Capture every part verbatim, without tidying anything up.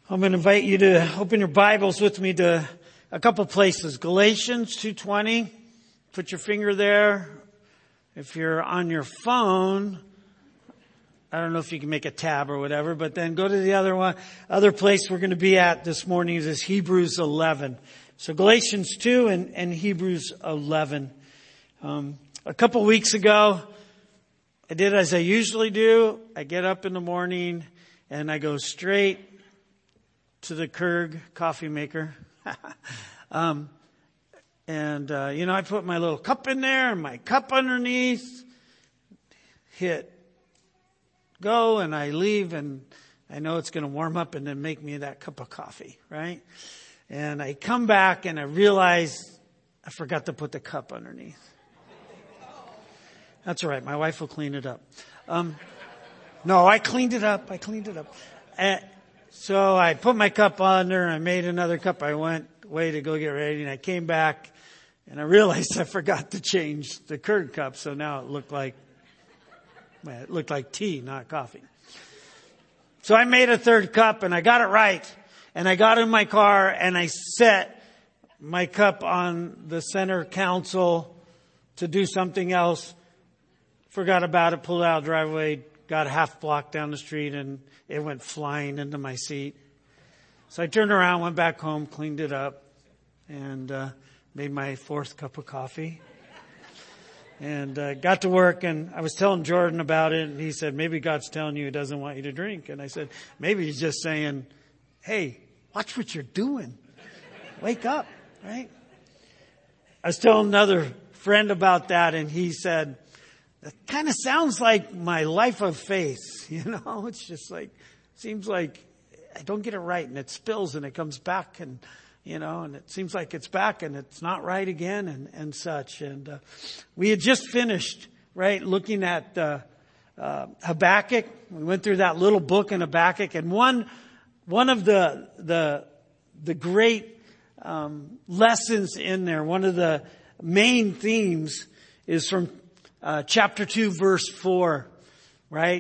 I'm going to invite you to open your Bibles with me to a couple places. Galatians two twenty. Put your finger there. If you're on your phone, I don't know if you can make a tab or whatever, but then go to the other one. Other place we're going to be at this morning is Hebrews eleven. So Galatians two and, and Hebrews eleven. Um, a couple weeks ago, I did as I usually do. I get up in the morning and I go straight to the Keurig coffee maker. um, and, uh, you know, I put my little cup in there and my cup underneath, hit go, and I leave, and I know it's going to warm up and then make me that cup of coffee, right? And I come back and I realize I forgot to put the cup underneath. That's all right. My wife will clean it up. Um, no, I cleaned it up. I cleaned it up. And so I put my cup under, I made another cup. I went away to go get ready, and I came back and I realized I forgot to change the Keurig cup. So now it looked like, well, it looked like tea, not coffee. So I made a third cup and I got it right. And I got in my car and I set my cup on the center console to do something else. Forgot about it, pulled out of the driveway, got a half block down the street, and it went flying into my seat. So I turned around, went back home, cleaned it up, and uh, made my fourth cup of coffee. And uh, got to work, and I was telling Jordan about it, and he said, maybe God's telling you he doesn't want you to drink. And I said, maybe he's just saying, hey, watch what you're doing. Wake up, right? I was telling another friend about that, and he said, that kind of sounds like my life of faith. You know, it's just like, seems like I don't get it right and it spills and it comes back, and, you know, and it seems like it's back and it's not right again, and, and such. And, uh, we had just finished, right, looking at, uh, uh, Habakkuk. We went through that little book in Habakkuk, and one, one of the, the, the great, um, lessons in there, one of the main themes is from Uh, chapter two, verse four, right?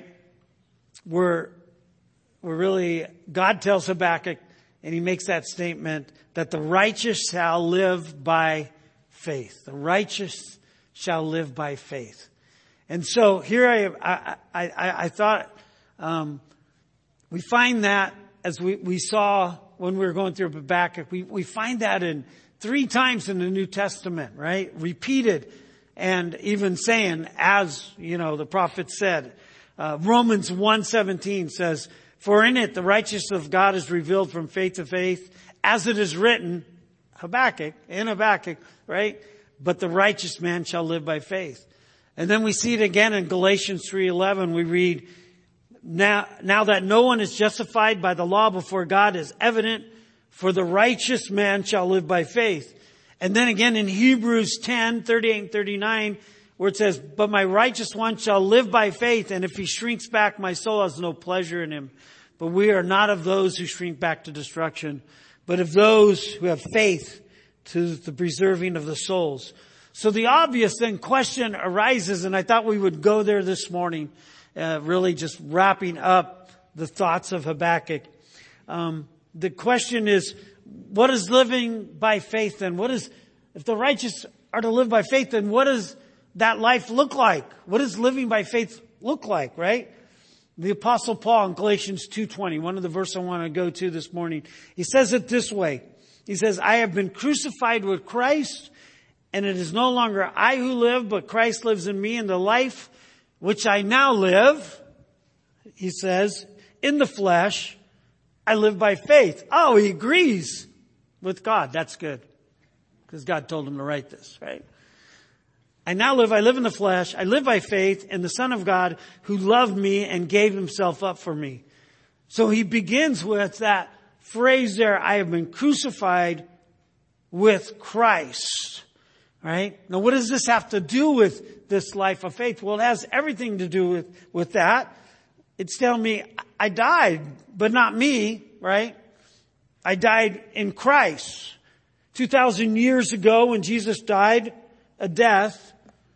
Where, where really God tells Habakkuk, and he makes that statement, that the righteous shall live by faith. The righteous shall live by faith. And so here I, I, I, I thought, um, we find that as we, we saw when we were going through Habakkuk, we, we find that in three times in the New Testament, right? Repeated. And even saying, as, you know, the prophet said, uh, Romans one seventeen says, for in it the righteousness of God is revealed from faith to faith, as it is written, Habakkuk, in Habakkuk, right? But the righteous man shall live by faith. And then we see it again in Galatians three eleven. We read, now, now that no one is justified by the law before God is evident, for the righteous man shall live by faith. And then again in Hebrews ten thirty-eight and thirty-nine, where it says, but my righteous one shall live by faith, and if he shrinks back, my soul has no pleasure in him. But we are not of those who shrink back to destruction, but of those who have faith to the preserving of the souls. So the obvious then question arises, and I thought we would go there this morning, uh, really just wrapping up the thoughts of Habakkuk. Um, the question is, what is living by faith then? What is, if the righteous are to live by faith, then what does that life look like? What does living by faith look like, right? The Apostle Paul in Galatians two twenty, one of the verses I want to go to this morning, he says it this way. He says, I have been crucified with Christ, and it is no longer I who live, but Christ lives in me, and the life which I now live, he says, in the flesh, I live by faith. Oh, he agrees with God. That's good. Because God told him to write this, right? I now live, I live in the flesh. I live by faith in the Son of God who loved me and gave himself up for me. So he begins with that phrase there, I have been crucified with Christ, right? Now, what does this have to do with this life of faith? Well, it has everything to do with, with that. It's telling me I died, but not me, right? I died in Christ. Two thousand years ago when Jesus died a death,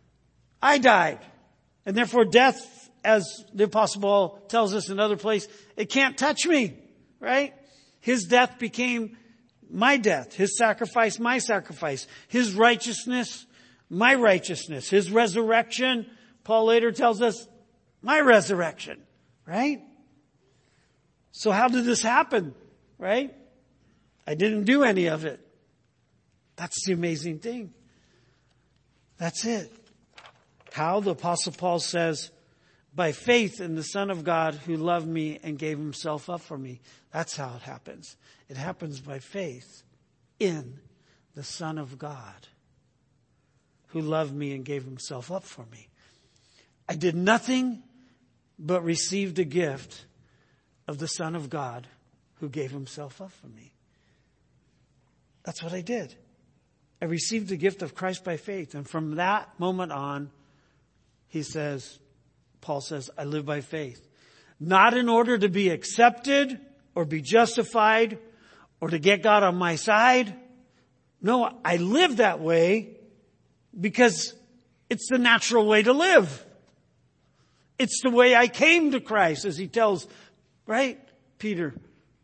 I died. And therefore death, as the Apostle Paul tells us in another place, it can't touch me, right? His death became my death. His sacrifice, my sacrifice. His righteousness, my righteousness. His resurrection, Paul later tells us, my resurrection. Right? So how did this happen? Right? I didn't do any of it. That's the amazing thing. That's it. How? The Apostle Paul says, by faith in the Son of God who loved me and gave himself up for me. That's how it happens. It happens by faith in the Son of God who loved me and gave himself up for me. I did nothing but received a gift of the Son of God who gave himself up for me. That's what I did. I received the gift of Christ by faith. And from that moment on, he says, Paul says, I live by faith. Not in order to be accepted or be justified or to get God on my side. No, I live that way because it's the natural way to live. It's the way I came to Christ, as he tells, right, Peter.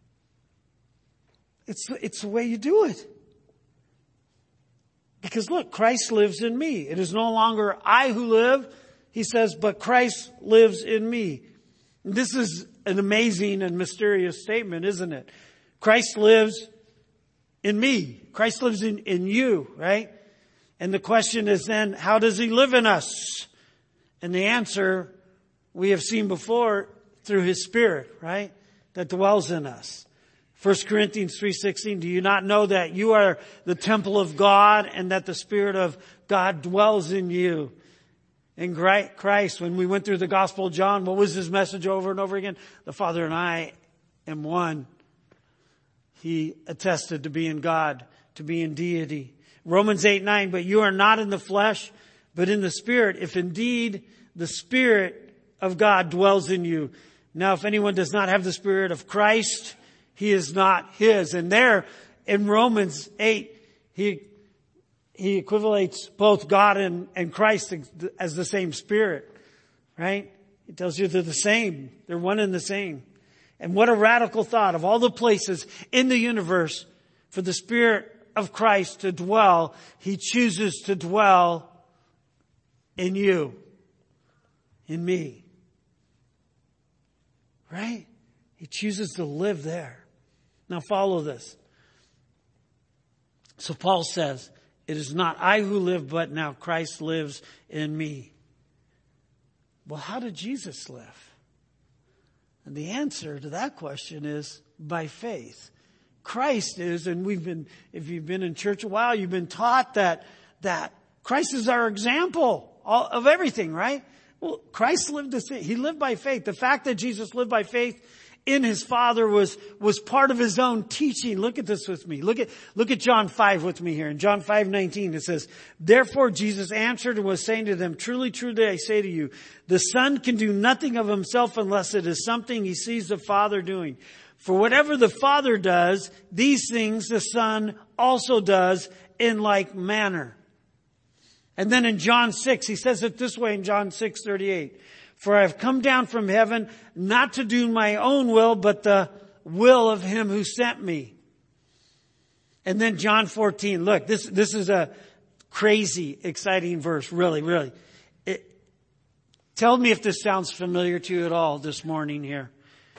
It's, it's the way you do it. Because look, Christ lives in me. It is no longer I who live, he says, but Christ lives in me. And this is an amazing and mysterious statement, isn't it? Christ lives in me. Christ lives in, in you, right? And the question is then, how does he live in us? And the answer we have seen before, through his Spirit, right? That dwells in us. First Corinthians three sixteen, do you not know that you are the temple of God and that the Spirit of God dwells in you? In Christ, when we went through the Gospel of John, what was his message over and over again? The Father and I am one. He attested to be in God, to be in deity. Romans eight nine, but you are not in the flesh, but in the Spirit, if indeed the Spirit of God dwells in you. Now, if anyone does not have the Spirit of Christ, he is not his. And there in Romans eight, he, he equivalates both God and, and Christ as the same Spirit, right? He tells you they're the same. They're one and the same. And what a radical thought, of all the places in the universe for the Spirit of Christ to dwell, he chooses to dwell in you, in me. Right? He chooses to live there. Now follow this. So Paul says, it is not I who live, but now Christ lives in me. Well, how did Jesus live? And the answer to that question is by faith. Christ is, and we've been, if you've been in church a while, you've been taught that, that Christ is our example of everything, right? Well, Christ lived this, he lived by faith. The fact that Jesus lived by faith in his Father was, was part of his own teaching. Look at this with me. Look at, look at John five with me here. In John five nineteen, it says, therefore Jesus answered and was saying to them, truly, truly, I say to you, the Son can do nothing of himself unless it is something he sees the Father doing. For whatever the Father does, these things the Son also does in like manner. And then in John six, he says it this way in John six thirty-eight. For I have come down from heaven not to do my own will, but the will of him who sent me. And then John fourteen. Look, this, this is a crazy, exciting verse. Really, really. It, tell me if this sounds familiar to you at all this morning here.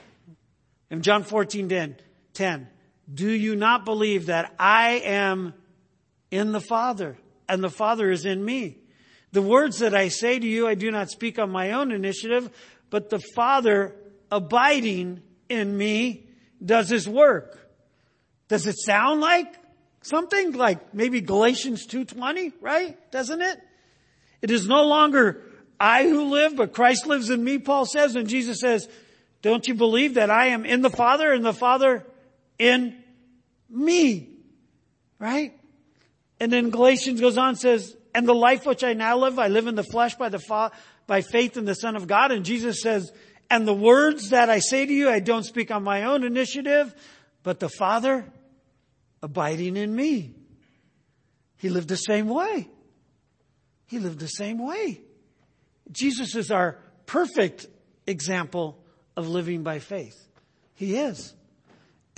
In John fourteen ten. Do you not believe that I am in the Father and the Father is in me? The words that I say to you, I do not speak on my own initiative, but the Father abiding in me does his work. Does it sound like something like maybe Galatians two twenty, right? Doesn't it? It is no longer I who live, but Christ lives in me, Paul says. And Jesus says, don't you believe that I am in the Father and the Father in me? Right? And then Galatians goes on and says, and the life which I now live, I live in the flesh by the fa- by faith in the Son of God. And Jesus says, and the words that I say to you, I don't speak on my own initiative, but the Father abiding in me. He lived the same way. He lived the same way. Jesus is our perfect example of living by faith. He is.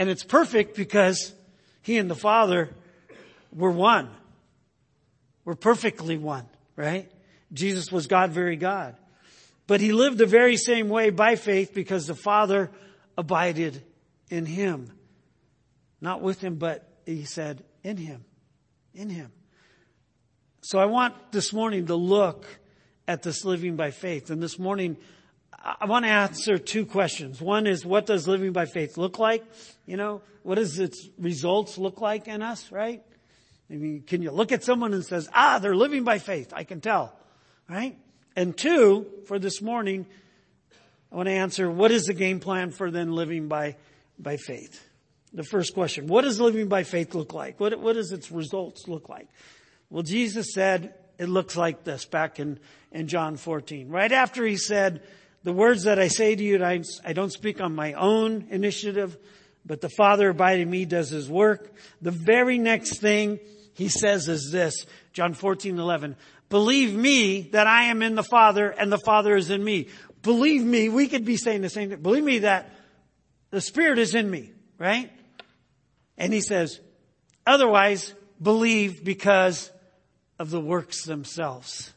And it's perfect because he and the Father were one. We're perfectly one, right? Jesus was God, very God. But he lived the very same way by faith because the Father abided in him. Not with him, but he said in him. In him. So I want this morning to look at this living by faith. And this morning, I want to answer two questions. One is, what does living by faith look like? You know, what does its results look like in us, right? I mean, can you look at someone and says, ah, they're living by faith? I can tell, right? And two, for this morning, I want to answer, what is the game plan for then living by, by faith? The first question, what does living by faith look like? What, what does its results look like? Well, Jesus said it looks like this back in, in John fourteen. Right after he said, the words that I say to you, I, I don't speak on my own initiative, but the Father abiding in me does his work. The very next thing he says is this, John fourteen eleven. Believe me that I am in the Father and the Father is in me. Believe me, we could be saying the same thing. Believe me that the Spirit is in me, right? And he says, otherwise, believe because of the works themselves.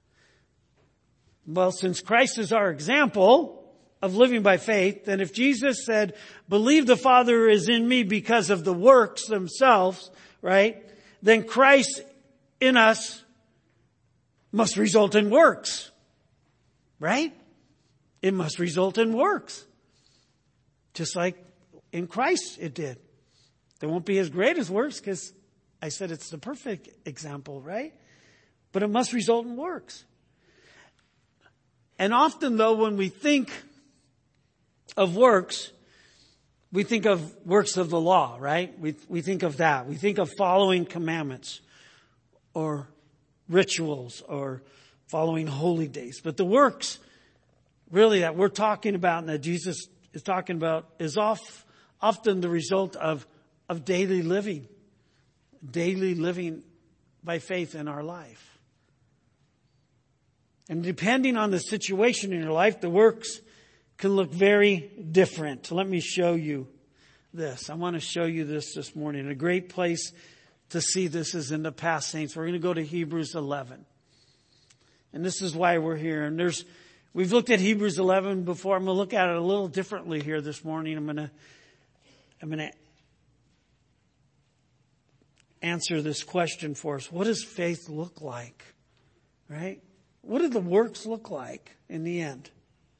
Well, since Christ is our example of living by faith, then if Jesus said, believe the Father is in me because of the works themselves, right? Then Christ in us must result in works, right? It must result in works. Just like in Christ it did. They won't be as great as works because I said it's the perfect example, right? But it must result in works. And often though, when we think of works, we think of works of the law, right? We, we think of that. We think of following commandments or rituals or following holy days. But the works really that we're talking about and that Jesus is talking about is off, often the result of, of daily living. Daily living by faith in our life. And depending on the situation in your life, the works can look very different. Let me show you this. I want to show you this this morning. A great place to see this is in the past saints. We're going to go to Hebrews eleven. And this is why we're here. And there's, we've looked at Hebrews eleven before. I'm going to look at it a little differently here this morning. I'm going to, I'm going to answer this question for us. What does faith look like? Right? What do the works look like in the end?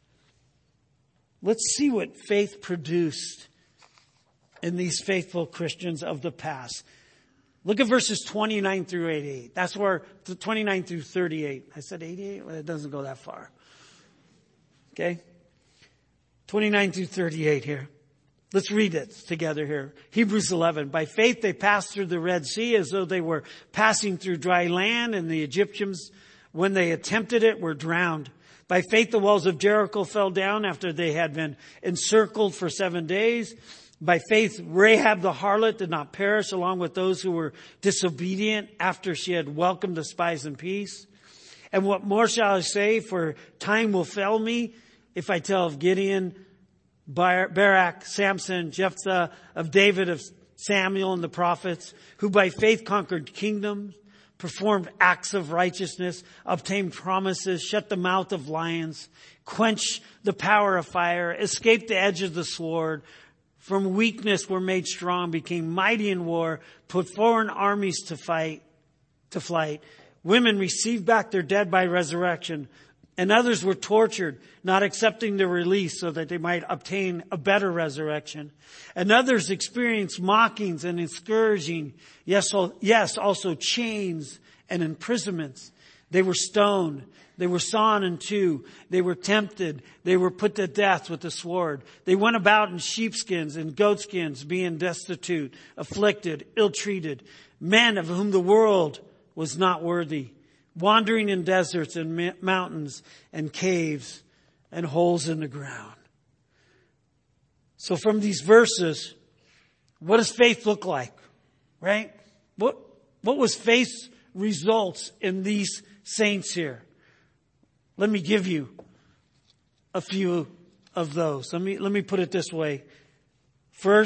Let's see what faith produced in these faithful Christians of the past. Look at verses twenty-nine through eighty-eight. That's where, twenty-nine through thirty-eight. I said eighty-eight? Well, it doesn't go that far. Okay? twenty-nine through thirty-eight here. Let's read it together here. Hebrews eleven. By faith they passed through the Red Sea as though they were passing through dry land, and the Egyptians, when they attempted it, were drowned. By faith the walls of Jericho fell down after they had been encircled for seven days. By faith Rahab the harlot did not perish along with those who were disobedient after she had welcomed the spies in peace. And what more shall I say? For time will fail me if I tell of Gideon, Barak, Samson, Jephthah, of David, of Samuel and the prophets, who by faith conquered kingdoms, performed acts of righteousness, obtained promises, shut the mouth of lions, quenched the power of fire, escaped the edge of the sword, from weakness were made strong, became mighty in war, put foreign armies to fight, to flight. Women received back their dead by resurrection, and others were tortured, not accepting their release so that they might obtain a better resurrection. And others experienced mockings and scourging, yes, yes, also chains and imprisonments. They were stoned. They were sawn in two. They were tempted. They were put to death with the sword. They went about in sheepskins and goatskins, being destitute, afflicted, ill-treated, men of whom the world was not worthy, wandering in deserts and mountains and caves and holes in the ground. So from these verses, what does faith look like? Right? What, what was faith's results in these saints here? Let me give you a few of those. Let me, let me put it this way. First,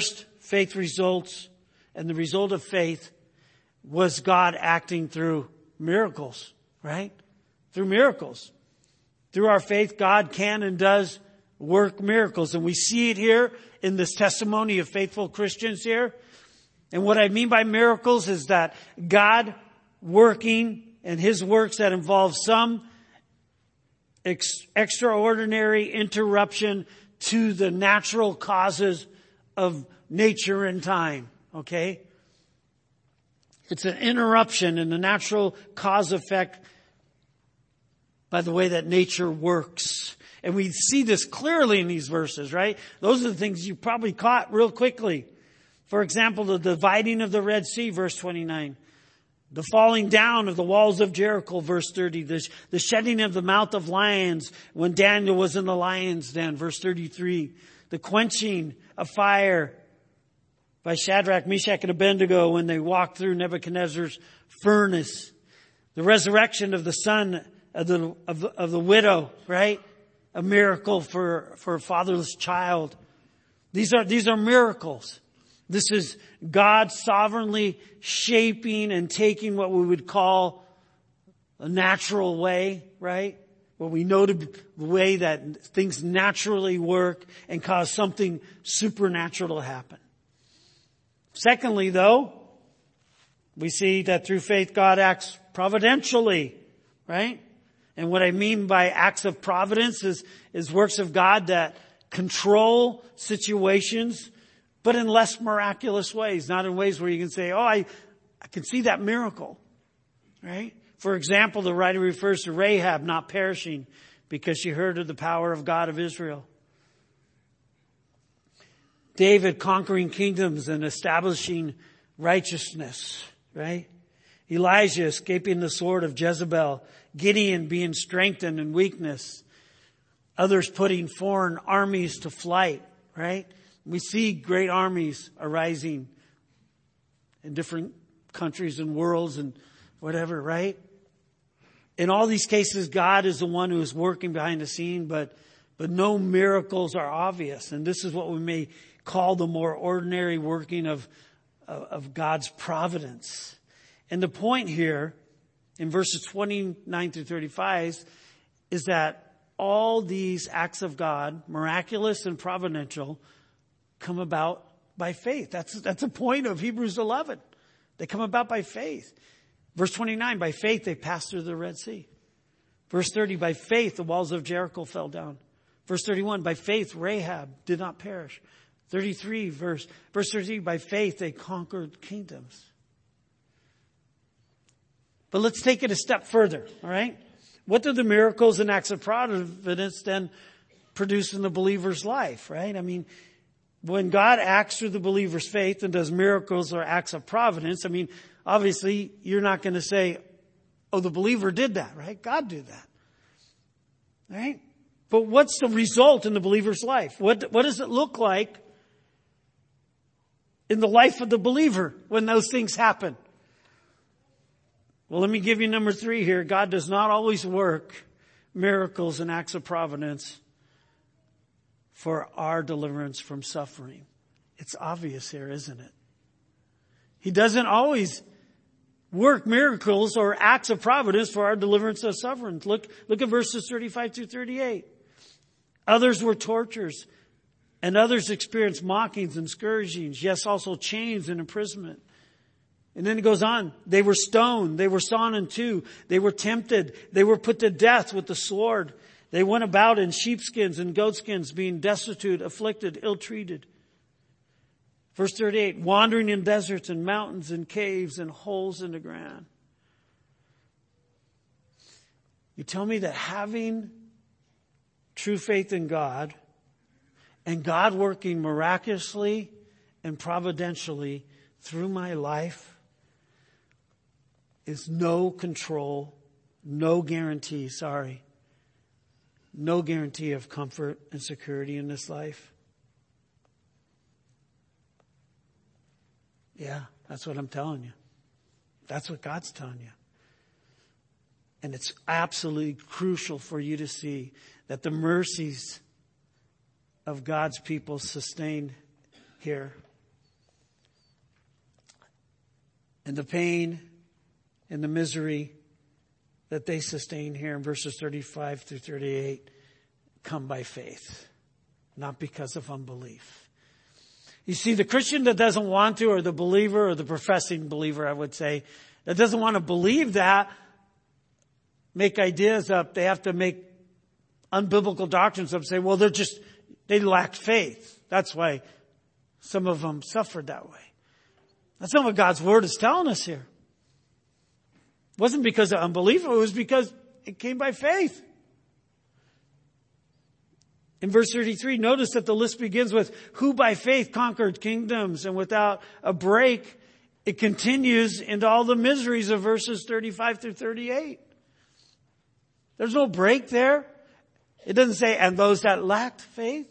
faith results, and the result of faith was God acting through miracles, right? Through miracles. Through our faith, God can and does work miracles. And we see it here in this testimony of faithful Christians here. And what I mean by miracles is that God working and His works that involve some ex- extraordinary interruption to the natural causes of nature and time. Okay? It's an interruption in the natural cause effect by the way that nature works. And we see this clearly in these verses, right? Those are the things you probably caught real quickly. For example, the dividing of the Red Sea, verse twenty-nine. The falling down of the walls of Jericho, verse thirty. The, the shedding of the mouth of lions when Daniel was in the lion's den, verse thirty-three. The quenching of fire by Shadrach, Meshach, and Abednego when they walked through Nebuchadnezzar's furnace. The resurrection of the son of the, of the, of the widow, right? A miracle for, for a fatherless child. These are, these are miracles. This is God sovereignly shaping and taking what we would call a natural way, right? What we know to be the way that things naturally work and cause something supernatural to happen. Secondly, though, we see that through faith God acts providentially, right? And what I mean by acts of providence is, is works of God that control situations, but in less miraculous ways, not in ways where you can say, oh, I, I can see that miracle, right? For example, the writer refers to Rahab not perishing because she heard of the power of God of Israel. David conquering kingdoms and establishing righteousness, right? Elijah escaping the sword of Jezebel. Gideon being strengthened in weakness. Others putting foreign armies to flight, right? We see great armies arising in different countries and worlds and whatever, right? In all these cases, God is the one who is working behind the scene, but, but no miracles are obvious. And this is what we may call the more ordinary working of, of, of God's providence. And the point here in verses twenty-nine through thirty-five is that all these acts of God, miraculous and providential, come about by faith. That's, that's the point of Hebrews eleven. They come about by faith. Verse twenty-nine, by faith they passed through the Red Sea. Verse thirty, by faith the walls of Jericho fell down. Verse thirty-one, by faith Rahab did not perish. thirty-three, verse, verse thirty-three, by faith they conquered kingdoms. But let's take it a step further, all right? What do the miracles and acts of providence then produce in the believer's life, right? I mean, when God acts through the believer's faith and does miracles or acts of providence, I mean, obviously you're not going to say, oh, the believer did that, right? God did that, right? But what's the result in the believer's life? What, what does it look like in the life of the believer when those things happen? Well, let me give you number three here. God does not always work miracles and acts of providence for our deliverance from suffering. It's obvious here, isn't it? He doesn't always work miracles or acts of providence for our deliverance of suffering. Look, look at verses thirty-five through thirty-eight. Others were tortures, and others experienced mockings and scourgings, yes, also chains and imprisonment. And then it goes on. They were stoned. They were sawn in two. They were tempted. They were put to death with the sword. They went about in sheepskins and goatskins, being destitute, afflicted, ill-treated. Verse thirty-eight, wandering in deserts and mountains and caves and holes in the ground. You tell me that having true faith in God and God working miraculously and providentially through my life is no control, no guarantee, sorry, no guarantee of comfort and security in this life. Yeah, that's what I'm telling you. That's what God's telling you. And it's absolutely crucial for you to see that the mercies of God's people sustained here. and the pain and the misery that they sustain here in verses thirty-five through thirty-eight come by faith, not because of unbelief. You see, the Christian that doesn't want to, or the believer, or the professing believer, I would say, that doesn't want to believe that, make ideas up. They have to make unbiblical doctrines up, say, well, they're just, they lacked faith. That's why some of them suffered that way. That's not what God's Word is telling us here. It wasn't because of unbelief, it was because it came by faith. In verse thirty-three, notice that the list begins with who by faith conquered kingdoms, and without a break, it continues into all the miseries of verses thirty-five through thirty-eight. There's no break there. It doesn't say, and those that lacked faith.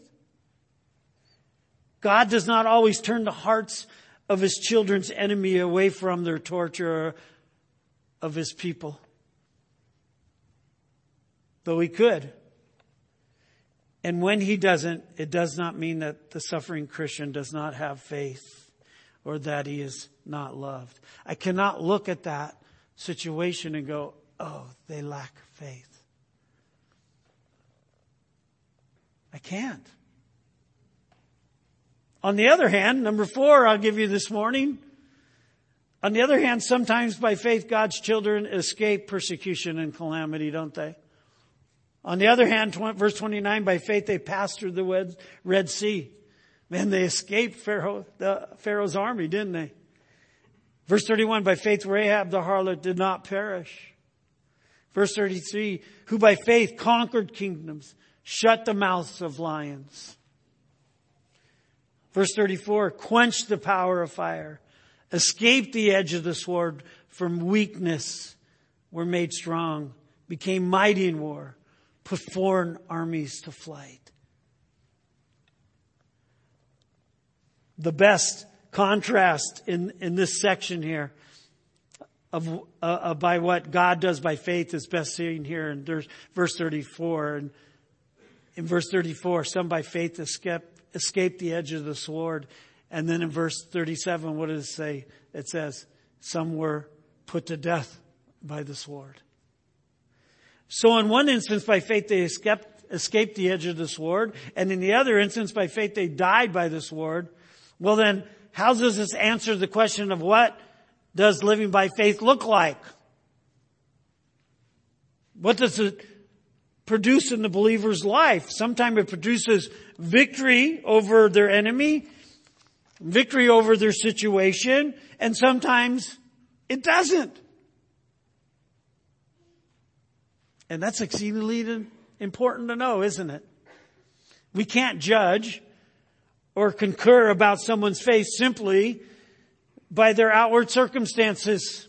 God does not always turn the hearts of His children's enemy away from their torture of His people. Though He could. And when He doesn't, it does not mean that the suffering Christian does not have faith or that he is not loved. I cannot look at that situation and go, oh, they lack faith. I can't. On the other hand, number four, I'll give you this morning. On the other hand, sometimes by faith, God's children escape persecution and calamity, don't they? On the other hand, verse twenty-nine, by faith they passed through the Red Sea. Man, they escaped Pharaoh, the Pharaoh's army, didn't they? Verse thirty-one, by faith Rahab the harlot did not perish. Verse thirty-three, who by faith conquered kingdoms, shut the mouths of lions. Verse thirty-four, quenched the power of fire, escaped the edge of the sword, from weakness were made strong, became mighty in war, put foreign armies to flight. The best contrast in, in this section here of uh, by what God does by faith is best seen here in verse thirty-four. And in verse thirty-four, some by faith escaped, escaped the edge of the sword. And then in verse thirty-seven, what does it say? It says, some were put to death by the sword. So in one instance, by faith, they escaped, escaped the edge of the sword. And in the other instance, by faith, they died by the sword. Well then, how does this answer the question of what does living by faith look like? What does it produce in the believer's life? Sometimes it produces victory over their enemy, victory over their situation, and sometimes it doesn't. And that's exceedingly important to know, isn't it? We can't judge or concur about someone's faith simply by their outward circumstances.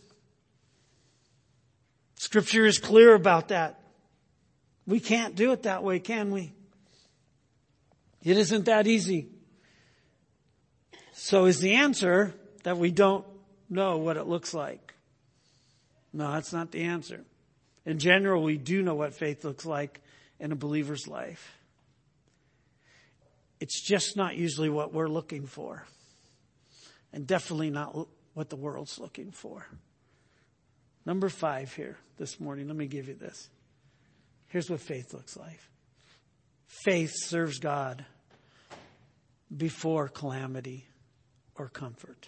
Scripture is clear about that. We can't do it that way, can we? It isn't that easy. So is the answer that we don't know what it looks like? No, that's not the answer. In general, we do know what faith looks like in a believer's life. It's just not usually what we're looking for. And definitely not what the world's looking for. Number five here this morning. Let me give you this. Here's what faith looks like. Faith serves God before calamity or comfort.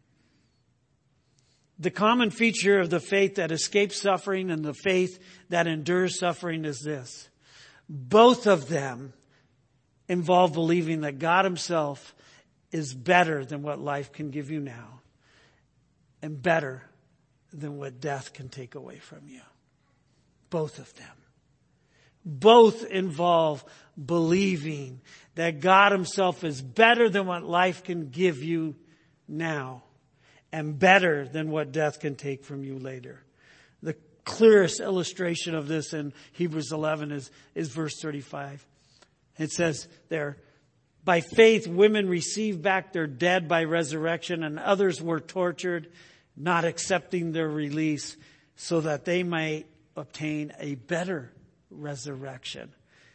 The common feature of the faith that escapes suffering and the faith that endures suffering is this. Both of them involve believing that God Himself is better than what life can give you now and better than what death can take away from you. Both of them. Both involve believing that God Himself is better than what life can give you now and better than what death can take from you later. The clearest illustration of this in Hebrews eleven is, is verse thirty-five. It says there, by faith women received back their dead by resurrection, and others were tortured, not accepting their release, so that they might obtain a better resurrection.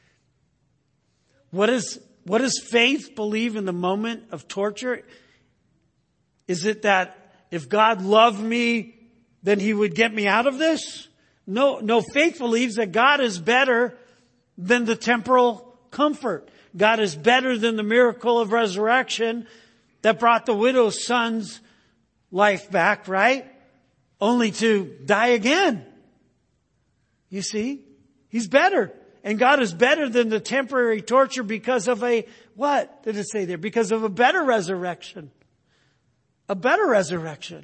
What is, what does faith believe in the moment of torture? Is it that if God loved me, then he would get me out of this. No, no, faith believes that God is better than the temporal comfort. God is better than the miracle of resurrection that brought the widow's son's life back, right? Only to die again. You see? He's better. And God is better than the temporary torture because of a, what did it say there? Because of a better resurrection. A better resurrection.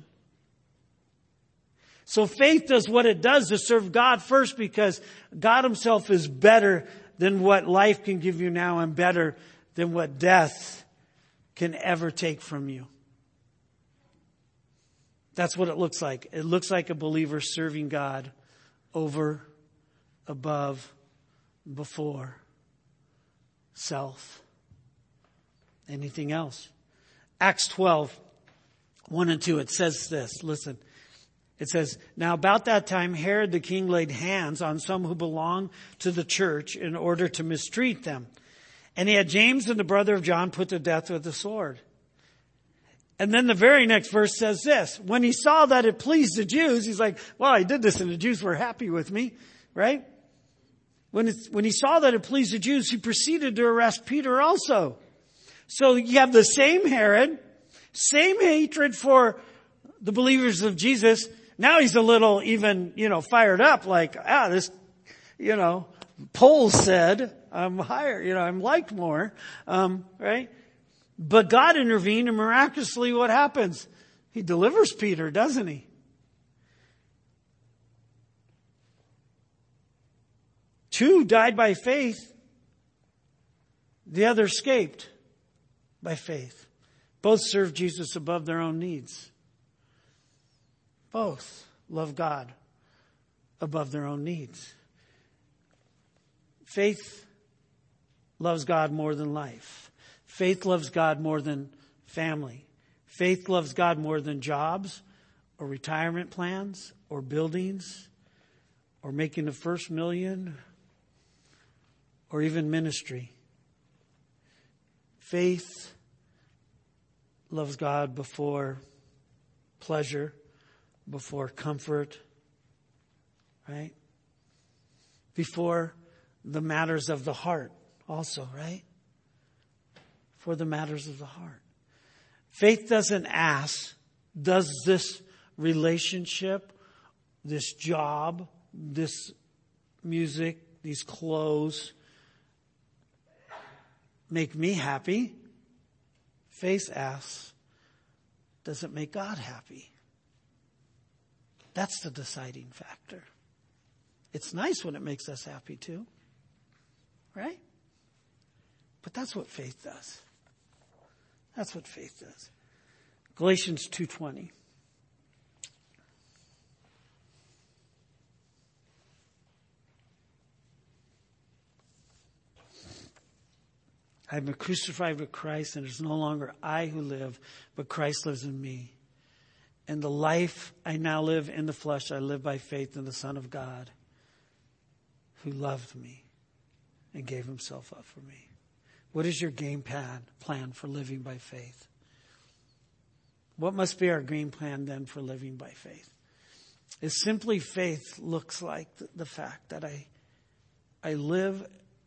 So faith does what it does to serve God first because God himself is better than what life can give you now and better than what death can ever take from you. That's what it looks like. It looks like a believer serving God over, above, before self. Anything else? Acts twelve, one and two, it says this. Listen. It says, now about that time, Herod the king laid hands on some who belonged to the church in order to mistreat them. And he had James and the brother of John put to death with the sword. And then the very next verse says this. When he saw that it pleased the Jews, he's like, well, I did this and the Jews were happy with me, right? When, it's, when he saw that it pleased the Jews, he proceeded to arrest Peter also. So you have the same Herod, same hatred for the believers of Jesus. Now he's a little even, you know, fired up like, ah, this, you know, poll said I'm higher, you know, I'm liked more, um, right? But God intervened and miraculously what happens? He delivers Peter, doesn't he? Two died by faith. The other escaped by faith. Both served Jesus above their own needs. Both love God above their own needs. Faith loves God more than life. Faith loves God more than family. Faith loves God more than jobs or retirement plans or buildings or making the first million or even ministry. Faith loves God before pleasure, before comfort, right? Before the matters of the heart also, right? For the matters of the heart. Faith doesn't ask, does this relationship, this job, this music, these clothes make me happy? Faith asks, does it make God happy? That's the deciding factor. It's nice when it makes us happy too. Right? But that's what faith does. That's what faith does. Galatians two twenty. I have been crucified with Christ, and it is no longer I who live, but Christ lives in me. And the life I now live in the flesh, I live by faith in the Son of God, who loved me and gave himself up for me. What is your game plan, plan for living by faith? What must be our game plan then for living by faith? Is simply faith looks like the, the fact that I, I live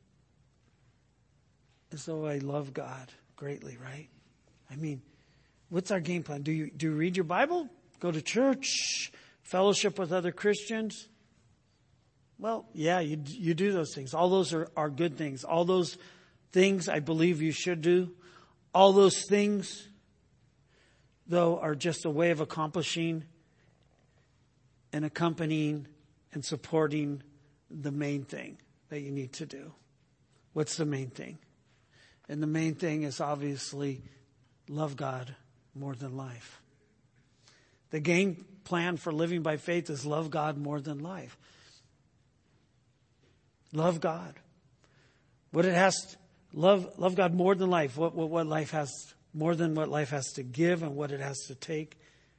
as though I love God greatly, right? I mean, what's our game plan? Do you, do you read your Bible? Go to church? Fellowship with other Christians? Well, yeah, you, you do those things. All those are, are good things. All those things I believe you should do. All those things, though, are just a way of accomplishing and accompanying and supporting the main thing that you need to do. What's the main thing? And the main thing is obviously love God more than life. The game plan for living by faith is love God more than life. Love God. What it has, to, love love God more than life. What, what what life has, more than what life has to give and what it has to take.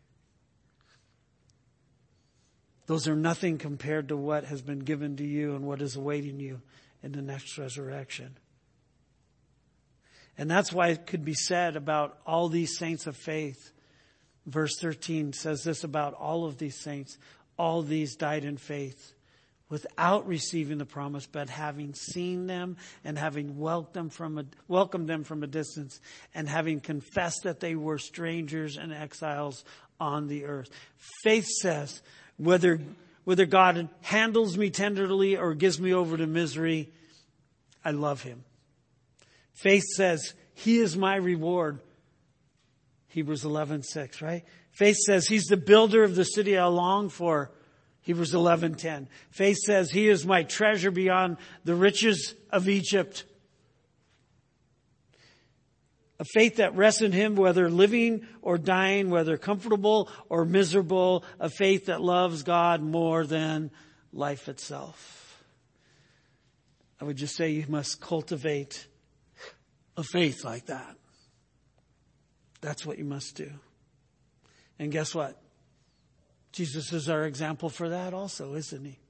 Those are nothing compared to what has been given to you and what is awaiting you in the next resurrection. And that's why it could be said about all these saints of faith Verse thirteen says this about all of these saints. All these died in faith without receiving the promise, but having seen them and having welcomed them from a, welcomed them from a distance and having confessed that they were strangers and exiles on the earth. Faith says, whether, whether God handles me tenderly or gives me over to misery, I love him. Faith says, he is my reward. Hebrews eleven six, right? Faith says, he's the builder of the city I long for. Hebrews eleven ten. Faith says, he is my treasure beyond the riches of Egypt. A faith that rests in him, whether living or dying, whether comfortable or miserable. A faith that loves God more than life itself. I would just say you must cultivate a faith like that. That's what you must do. And guess what? Jesus is our example for that also, isn't he?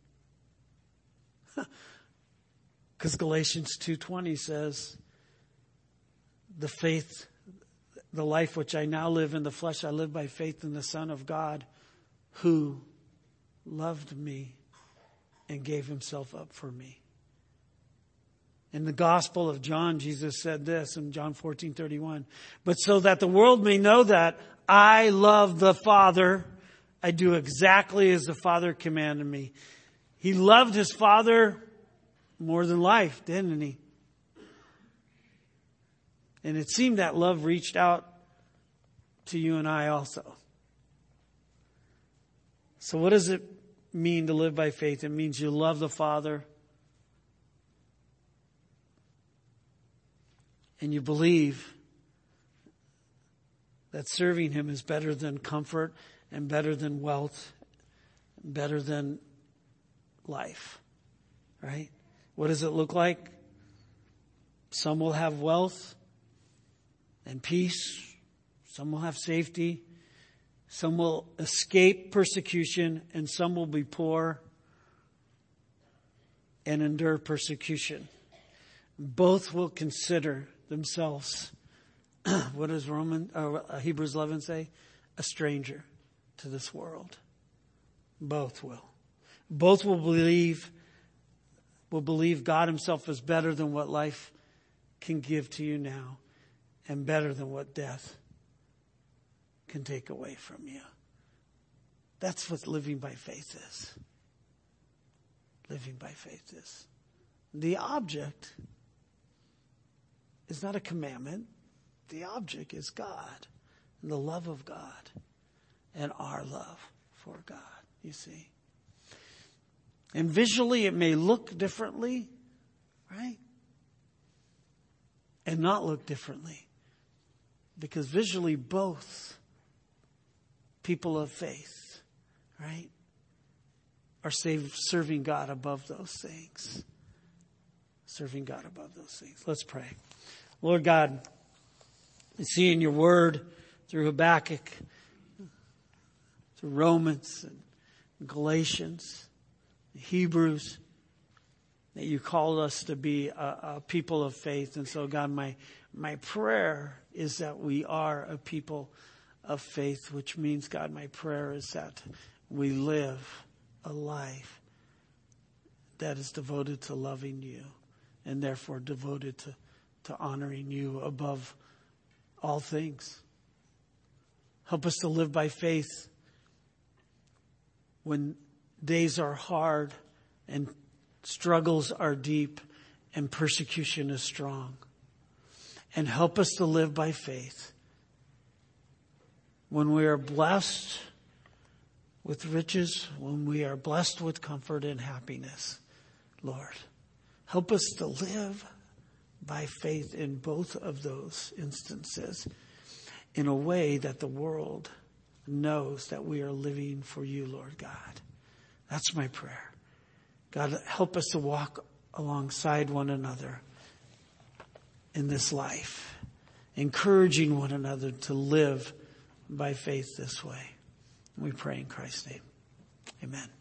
Because Galatians two twenty says, the faith, the life which I now live in the flesh, I live by faith in the Son of God who loved me and gave himself up for me. In the Gospel of John, Jesus said this in John fourteen thirty-one, but so that the world may know that I love the Father, I do exactly as the Father commanded me. He loved his Father more than life, didn't he? And it seemed that love reached out to you and I also. So what does it mean to live by faith? It means you love the Father and you believe that serving him is better than comfort and better than wealth, better than life, right? What does it look like? Some will have wealth and peace. Some will have safety. Some will escape persecution, and some will be poor and endure persecution. Both will consider themselves, what does Roman, uh, Hebrews eleven say? A stranger to this world. Both will. Both will believe, will believe God himself is better than what life can give to you now, and better than what death can take away from you. That's what living by faith is. Living by faith is. The object is not a commandment. The object is God and the love of God and our love for God, you see. And visually it may look differently, right? And not look differently. Because visually both people of faith, right, are save, serving God above those things. Serving God above those things. Let's pray. Lord God, I see in your word through Habakkuk, through Romans and Galatians, Hebrews, that you called us to be a, a people of faith. And so God, my, my prayer is that we are a people of faith, which means, God, my prayer is that we live a life that is devoted to loving you and therefore devoted to, to honoring you above all things. Help us to live by faith when days are hard and struggles are deep and persecution is strong. And help us to live by faith when we are blessed with riches, when we are blessed with comfort and happiness. Lord, help us to live by faith in both of those instances in a way that the world knows that we are living for you, Lord God. That's my prayer. God, help us to walk alongside one another in this life, encouraging one another to live by faith this way. We pray in Christ's name. Amen.